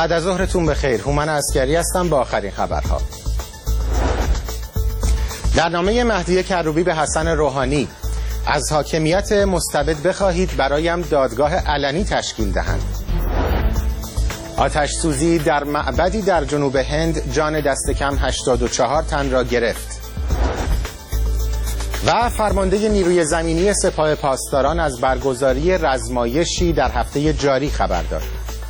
بعد از ظهرتون بخیر. هومن عسکری هستم با آخرین خبرها. در نامه مهدی کروبی به حسن روحانی: از حاکمیت مستبد بخواهید برایم دادگاه علنی تشکیل دهند. آتش سوزی در معبدی در جنوب هند جان دست کم 84 تن را گرفت. و فرمانده نیروی زمینی سپاه پاسداران از برگزاری رزمایشی در هفته جاری خبر داد.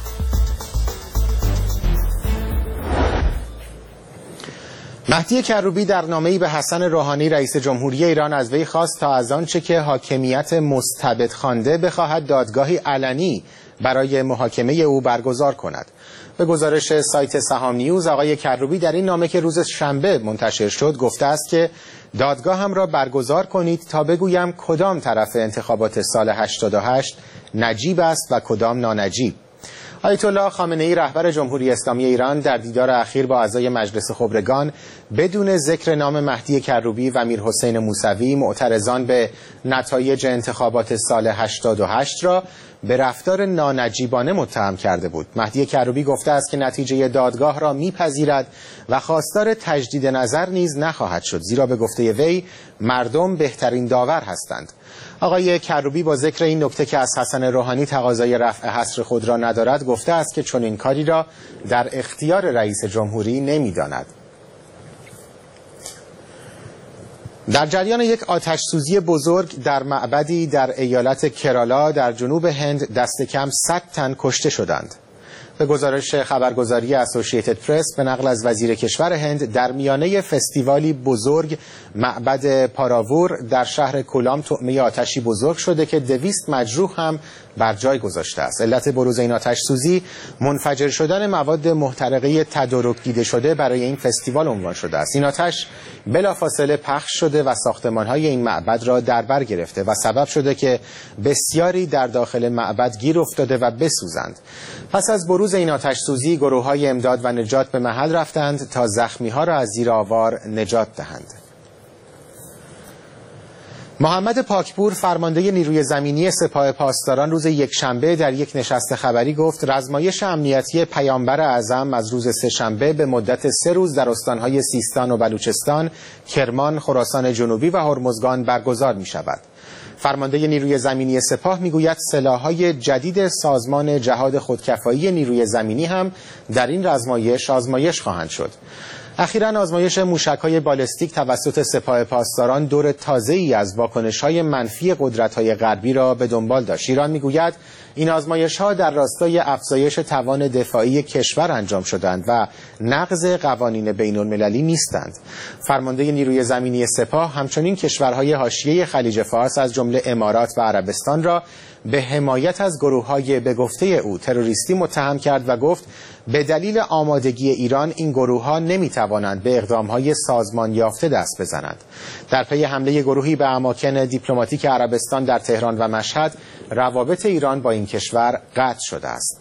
مهدی کروبی در نامه‌ای به حسن روحانی رئیس جمهوری ایران از وی خواست تا از آنچه که حاکمیت مستبد خوانده بخواهد دادگاهی علنی برای محاکمه او برگزار کند. به گزارش سایت سهام نیوز، آقای کروبی در این نامه که روز شنبه منتشر شد گفته است که دادگاهم را برگزار کنید تا بگویم کدام طرف انتخابات سال 88 نجیب است و کدام نانجیب. آیت الله خامنه‌ای رهبر جمهوری اسلامی ایران در دیدار اخیر با اعضای مجلس خبرگان بدون ذکر نام مهدی کروبی و میرحسین موسوی معترضان به نتایج انتخابات سال 88 را به رفتار نانجیبانه متهم کرده بود. مهدی کروبی گفته است که نتیجه دادگاه را میپذیرد و خواستار تجدید نظر نیز نخواهد شد، زیرا به گفته وی مردم بهترین داور هستند. آقای کروبی با ذکر این نکته که از حسن روحانی تقاضای رفع حصر خود را ندارد گفته است که چنین کاری را در اختیار رئیس جمهوری نمی‌داند. در جریان یک آتش سوزی بزرگ در معبدی در ایالت کرالا در جنوب هند دست کم 100 تن کشته شدند. به گزارش خبرگزاری اسوسییتد پرس به نقل از وزیر کشور هند، در میانه فستیوالی بزرگ معبد پاراوور در شهر کولام طعمه آتشی بزرگ شده که 200 مجروح هم بر جای گذاشته است. علت بروز این آتش سوزی منفجر شدن مواد محترقه تدارک دیده شده برای این فستیوال عنوان شده است. این آتش بلافاصله پخش شده و ساختمان‌های این معبد را در بر گرفته و سبب شده که بسیاری در داخل معبد گیر افتاده و بسوزند. پس از بروز این آتش سوزی گروه‌های امداد و نجات به محل رفتند تا زخمی‌ها را از زیر آوار نجات دهند. محمد پاکپور فرمانده نیروی زمینی سپاه پاسداران روز یکشنبه در یک نشست خبری گفت رزمایش امنیتی پیامبر اعظم از روز سه‌شنبه به مدت 3 روز در استانهای سیستان و بلوچستان، کرمان، خراسان جنوبی و هرمزگان برگزار می شود. فرمانده نیروی زمینی سپاه میگوید سلاح‌های جدید سازمان جهاد خودکفایی نیروی زمینی هم در این رزمایش آزمایش خواهند شد. اخیراً آزمایش موشک‌های بالستیک توسط سپاه پاسداران دور تازه‌ای از واکنش‌های منفی قدرت‌های غربی را به دنبال داشت. ایران می‌گوید این آزمایش‌ها در راستای افزایش توان دفاعی کشور انجام شدند و نقض قوانین بین‌المللی نیستند. فرمانده نیروی زمینی سپاه همچنین کشورهای حاشیه خلیج فارس از جمله امارات و عربستان را به حمایت از گروه‌های به گفته او تروریستی متهم کرد و گفت به دلیل آمادگی ایران این گروه‌ها نمی‌توانند به اقدام‌های سازمان یافته دست بزنند. در پی حمله گروهی به اماکن دیپلماتیک عربستان در تهران و مشهد، روابط ایران با این کشور قطع شده است.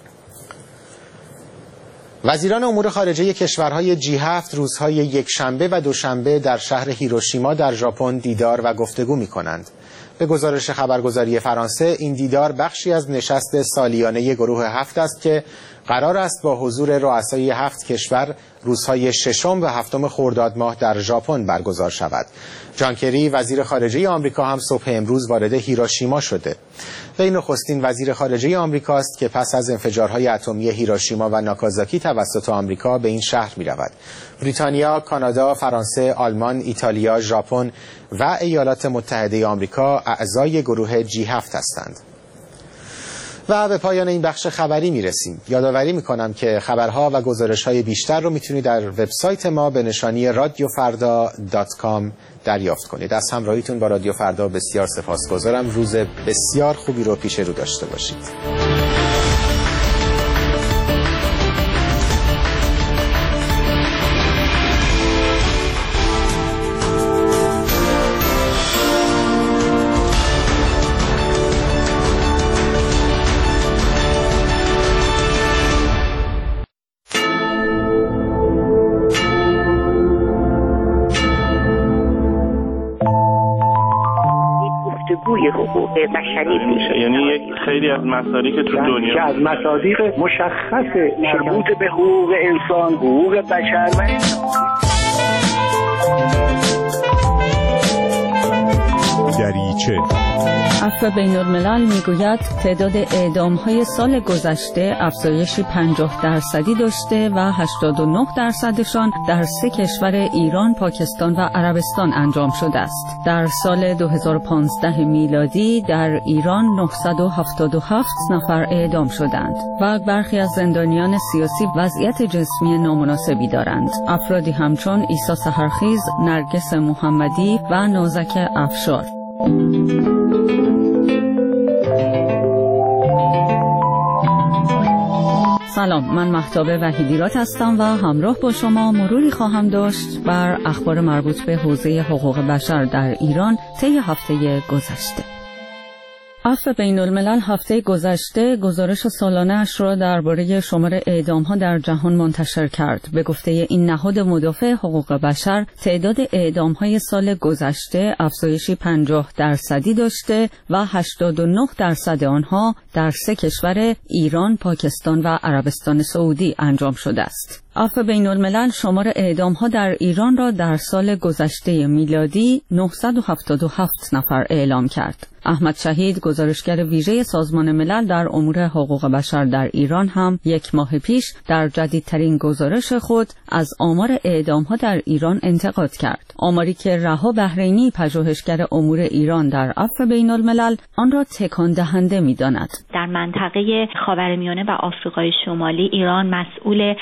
وزیران امور خارجه کشورهای G7 روزهای یکشنبه و دوشنبه در شهر هیروشیما در ژاپن دیدار و گفتگو می‌کنند. به گزارش خبرگزاری فرانسه، این دیدار بخشی از نشست سالیانه گروه 7 است که قرار است با حضور رؤسای 7 کشور روزهای 6 و 7 خرداد ماه در ژاپن برگزار شود. جان کری وزیر خارجه آمریکا هم صبح امروز وارد هیروشیما شده. وی نخستین وزیر خارجه آمریکا است که پس از انفجارهای اتمی هیروشیما و ناکازاکی توسط آمریکا به این شهر می‌رود. بریتانیا، کانادا، فرانسه، آلمان، ایتالیا، ژاپن و ایالات متحده آمریکا اعضای گروه G7 هستند. و به پایان این بخش خبری میرسیم. یادآوری میکنم که خبرها و گزارش‌های بیشتر رو میتونید در وبسایت ما به نشانی radiofarda.com دریافت کنید. از همراهیتون با رادیو فردا بسیار سپاسگزارم. روز بسیار خوبی رو پیش رو داشته باشید. جهانی حقوق بشری میشه. یعنی یک خیلی از مصادیق تو دنیا از مصادیق مشخص مربوط به حقوق انسان، حقوق بشر و دریچه. عفو بین‌الملل میگوید تعداد اعدام‌های سال گذشته افزایشی 50% داشته و 89%شان در 3 کشور ایران، پاکستان و عربستان انجام شده است. در سال 2015 میلادی در ایران 977 نفر اعدام شدند و برخی از زندانیان سیاسی وضعیت جسمی نامناسبی دارند. افرادی همچون عیسی سحرخیز، نرگس محمدی و نازک افشار. سلام، من مهتاب وحیدیرات هستم و همراه با شما مروری خواهم داشت بر اخبار مربوط به حوزه حقوق بشر در ایران طی هفته گذشته. عفو بین‌الملل هفته گذشته گزارش سالانه‌اش را درباره شمار اعدام‌ها در جهان منتشر کرد. به گفته این نهاد مدافع حقوق بشر، تعداد اعدام‌های سال گذشته افزایشی 50% داشته و 89% آنها در 3 کشور ایران، پاکستان و عربستان سعودی انجام شده است. عفو بین‌الملل شمار اعدام‌ها در ایران را در سال گذشته میلادی 977 نفر اعلام کرد. احمد شهید، گزارشگر ویژه سازمان ملل در امور حقوق بشر در ایران، هم 1 ماه پیش در جدیدترین گزارش خود از آمار اعدام‌ها در ایران انتقاد کرد. آماری که رها بحرینی، پژوهشگر امور ایران در عفو بین‌الملل، آن را تکان دهنده می‌داند. در منطقه خاورمیانه و آفریقای شمالی ایران مسئول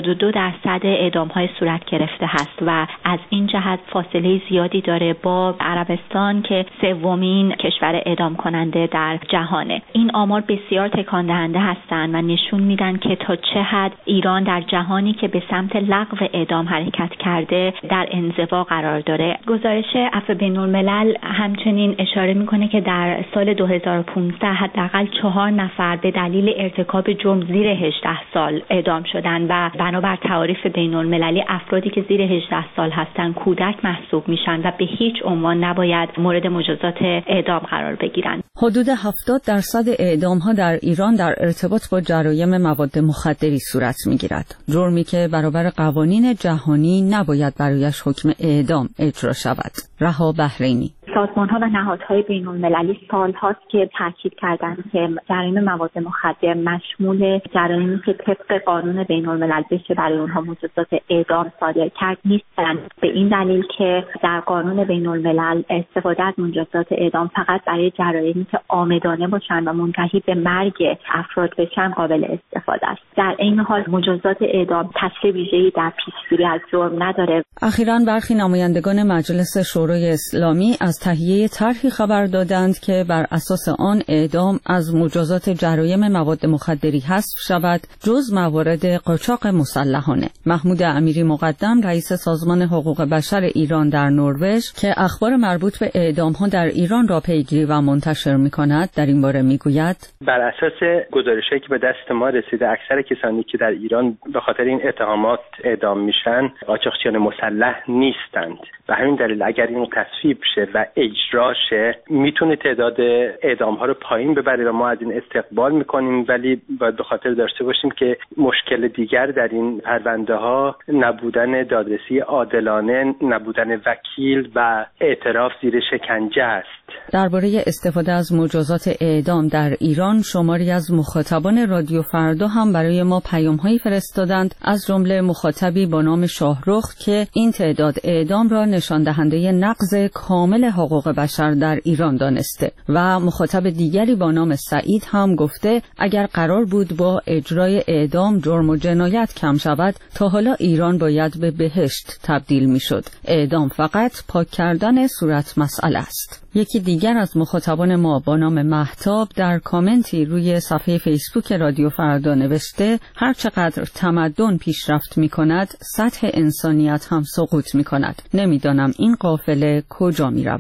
82% اعدام‌های صورت گرفته است و از این جهت فاصله زیادی داره با عربستان که 3مین کشور اعدام کننده در جهانه. این آمار بسیار تکان دهنده هستند و نشون میدن که تا چه حد ایران در جهانی که به سمت لغو اعدام حرکت کرده در انزوا قرار داره. گزارش عفو بین‌الملل همچنین اشاره میکنه که در سال 2015 حداقل 4 نفر به دلیل ارتکاب جرم زیر 18 سال اعدام شدند و بنابر تعاریف بین‌المللی افرادی که زیر 18 سال هستند کودک محسوب میشن و به هیچ عنوان نباید مورد مجازات اعدام قرار بگیرند. حدود 70% اعدام‌ها در ایران در ارتباط با جرایم مواد مخدری صورت می‌گیرد. جرمی که برابر قوانین جهانی نباید برایش حکم اعدام اجرا شود. رها بحرینی. سازمان‌ها و نهادهای بین‌المللی سال‌هاست که تاکید کردند که جرایم مواد مخدر مشمول جرایمی که طبق قانون بین‌الملل بشه برای اونها مجازات اعدام صادر کرد نیستند. به این دلیل که در قانون بین‌الملل استفاده از مجازات اعدام فقط برای جرایمی که عامدانه باشن و منتهی به مرگ افراد بشن قابل استفاده است. در این حال مجازات اعدام تاثیر ویژه‌ای در پیشگیری از جرم نداره. اخیراً برخی نمایندگان مجلس شورای اسلامی از تهیه طرحی خبر دادند که بر اساس آن اعدام از مجازات جرایم مواد مخدری حذف شود جز موارد قاچاق مسلحانه. محمود امیری مقدم، رئیس سازمان حقوق بشر ایران در نروژ که اخبار مربوط به اعدام‌ها در ایران را پیگیری و منتشر می‌کند، در این باره می‌گوید: بر اساس گزارش‌هایی که به دست ما رسیده، اکثر کسانی که در ایران به خاطر این اتهامات اعدام میشن قاچاقچیان مسلح نیستند و همین دلیل اگر این تصویب شه و اجرا شه میتونه تعداد اعدام‌ها رو پایین ببره و ما از این استقبال میکنیم، ولی باید به خاطر داشته باشیم که مشکل دیگر در این پرونده‌ها نبودن دادرسی عادلانه، نبودن وکیل و اعتراف زیر شکنجه است. درباره استفاده از مجازات اعدام در ایران شماری از مخاطبان رادیو فردا هم برای ما پیام‌هایی فرستادند، از جمله مخاطبی با نام شاهرخ که این تعداد اعدام را نشان دهنده نقض کامل حقوق بشر در ایران دانسته و مخاطب دیگری با نام سعید هم گفته اگر قرار بود با اجرای اعدام جرم و جنایت کم شود تا حالا ایران باید به بهشت تبدیل میشد. اعدام فقط پاک کردن صورت مسئله است. یکی دیگر از مخاطبان ما با نام مهتاب در کامنتی روی صفحه فیسبوک رادیو فردا نوشته هر چقدر تمدن پیشرفت می کند سطح انسانیت هم سقوط می کند. نمیدانم این قافله کجا می رود.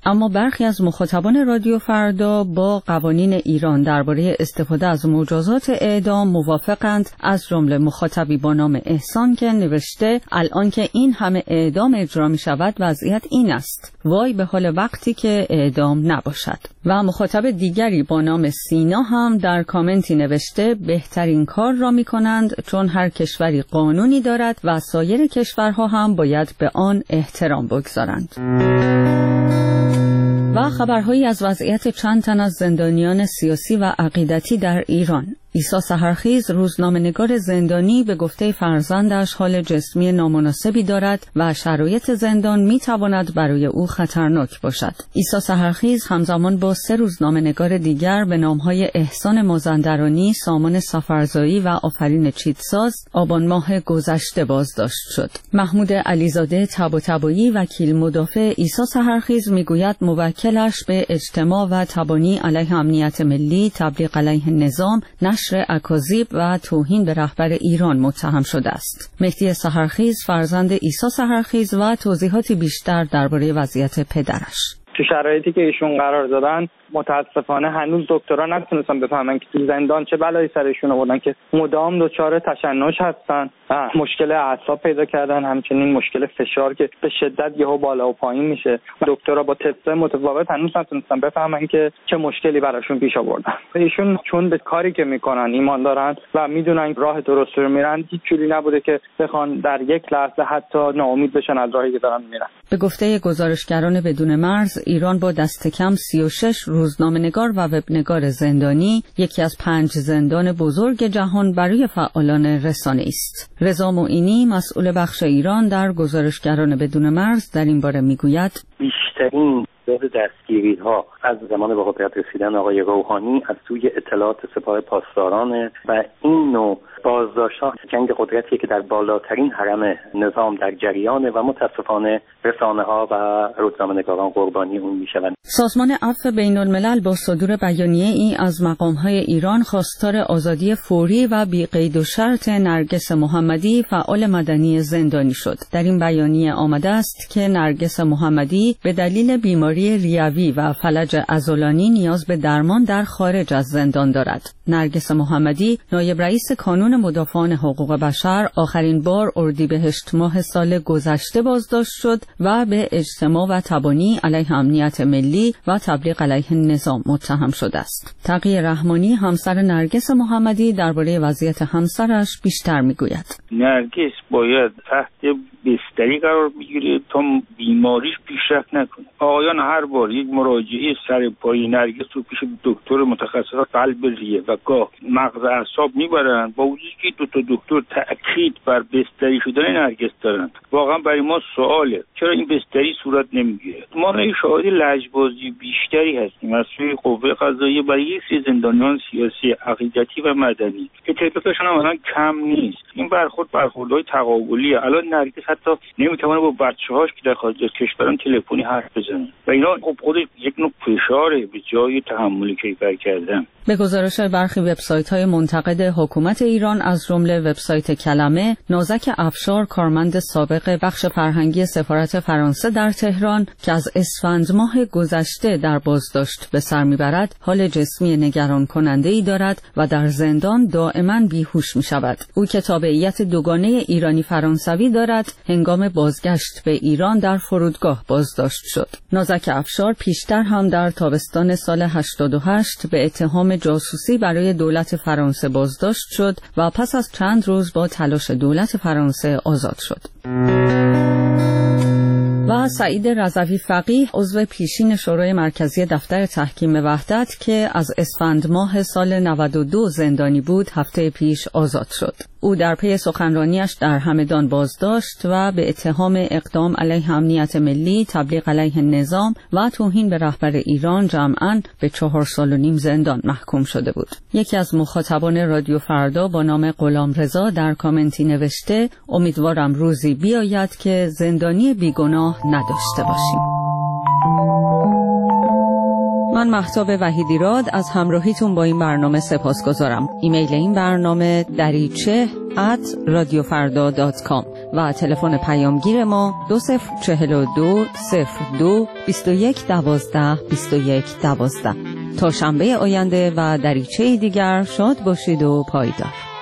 اما برخی از مخاطبان رادیو فردا با قوانین ایران درباره استفاده از مجازات اعدام موافقند، از جمله مخاطبی با نام احسان که نوشته الان که این همه اعدام اجرا می شود وضعیت این است، وای به حال وقتی که اعدام نباشد. و مخاطب دیگری با نام سینا هم در کامنتی نوشته بهترین کار را می کنند چون هر کشوری قانونی دارد و سایر کشورها هم باید به آن احترام بگذارند. و خبرهایی از وضعیت چند تن از زندانیان سیاسی و عقیدتی در ایران. عیسی سحرخیز، روزنامه‌نگار زندانی، به گفته فرزندش حال جسمی نامناسبی دارد و شرایط زندان می‌تواند برای او خطرناک باشد. عیسی سحرخیز همزمان با 3 روزنامه‌نگار دیگر به نام‌های احسان مازندرانی، سامان سفرزایی و آفرین چیتساز آبان ماه گذشته بازداشت شد. محمود علیزاده طباطبایی، وکیل مدافع عیسی سحرخیز، میگوید موکلش به اجتماع و تبانی علیه امنیت ملی، تبلیغ علیه نظام، نشر اکاذیب و توهین به رهبر ایران متهم شده است. مهدی سحرخیز، فرزند عیسی سحرخیز، و توضیحاتی بیشتر درباره وضعیت پدرش. تو شرایطی که ایشون قرار دادن متاسفانه هنوز دکترا نتونستن بفهمن که تو زندان چه بلایی سرشون آوردن که مدام دچار تشنج هستن، مشکل اعصاب پیدا کردن، همچنین مشکل فشار که به شدت یهو بالا و پایین میشه. دکترا با تست متفاوت هنوز نتونستن بفهمن که چه مشکلی براشون پیش آوردن. ایشون چون به کاری که میکنن ایمان دارن و میدونن راه درست رو میرن، هیچ جوری نبوده که بخوان در یک لحظه حتی ناامید بشن از راهی که دارن میرن. به گفته گزارشگران بدون مرز، ایران با دست کم 36 روزنامه‌نگار و وبنگار زندانی یکی از 5 زندان بزرگ جهان برای فعالان رسانه است. رضا معینی، مسئول بخش ایران در گزارشگران بدون مرز، در این باره میگوید بیشترین دستگیری‌ها از زمان به قدرت رسیدن آقای روحانی از سوی اطلاعات سپاه پاسداران و این نوع بازداشت‌ها جنگ قدرتی که در بالاترین حرم نظام در جریانه و متاسفانه رسانه‌ها و روزنامه‌نگاران قربانی اون میشوند. سازمان عفو بین‌الملل با صدور بیانیه‌ای از مقام‌های ایران خواستار آزادی فوری و بی قید و شرط نرگس محمدی، فعال مدنی زندانی شد. در این بیانیه آمده است که نرگس محمدی به دلیل بیماری ریوی و فلج عضلانی نیاز به درمان در خارج از زندان دارد. نرگس محمدی، نایب رئیس کانون مدافعان حقوق بشر، آخرین بار اردیبهشت ماه سال گذشته بازداشت شد و به اجتماع و تبانی علیه امنیت ملی و تبلیغ علیه نظام متهم شده است. تقی رحمانی، همسر نرگس محمدی، درباره وضعیت همسرش بیشتر میگوید. نرگس باید تحت بستری قرار بگیره تا بیماریش پیشرفت نکنه. آقایان هر بار یک مراجعه سر پای نرگس رو پیش دکتر متخصص قلب ریه و گاه مغز اعصاب میبرن، با وجودی که 2 دکتر تأکید بر بستری شدن نرگس دارن. واقعا برای ما سواله چرا این بستری صورت نمیگیره. ما شاهد لجبازی بیشتری هستیم از سوی قوه قضاییه برای یک سری زندانیان سیاسی، عقیدتی و مدنی که تعدادشون هم کم نیست. این برخوردهای تقابلیه. الان نرگس حتی نمیتونه با بچه‌هاش که در خارج از کشورن تلفنی حرف بزنه و اینا خودش یک نوع فشاره به جای تحمل کیفر کردن. به گزارش برخی وبسایت‌های منتقد حکومت ایران از جمله وبسایت کلمه، نازک افشار، کارمند سابق بخش فرهنگی سفارت فرانسه در تهران که از اسفند ماه گذشته در بازداشت به سر میبرد، حال جسمی نگران کننده‌ای دارد و در زندان دائما بیهوش میشود. او که تابعیت دوگانه ایرانی فرانسوی دارد، هنگام بازگشت به ایران در فرودگاه بازداشت شد. نازک افشار پیشتر هم در تابستان سال 88 به اتهام جاسوسی برای دولت فرانسه بازداشت شد و پس از چند روز با تلاش دولت فرانسه آزاد شد. و سعید رضوی فقیه، عضو پیشین شورای مرکزی دفتر تحکیم وحدت که از اسفند ماه سال 92 زندانی بود، هفته پیش آزاد شد. او در پی سخنرانیش در همدان بازداشت و به اتهام اقدام علیه امنیت ملی، تبلیغ علیه نظام و توهین به رهبر ایران جمعاً به 4 سال و نیم زندان محکوم شده بود. یکی از مخاطبان رادیو فردا با نام غلامرضا در کامنتی نوشته: امیدوارم روزی بیاید که زندانی بیگناه نداشته باشیم. من مهتاب وحیدیراد از همراهیتون با این برنامه سپاسگزارم. ایمیل این برنامه dariche@radiofarda.com و تلفن پیامگیر ما 2042 02 21 12 21 12. تا شنبه آینده و دریچه دیگر شاد باشید و پایدار.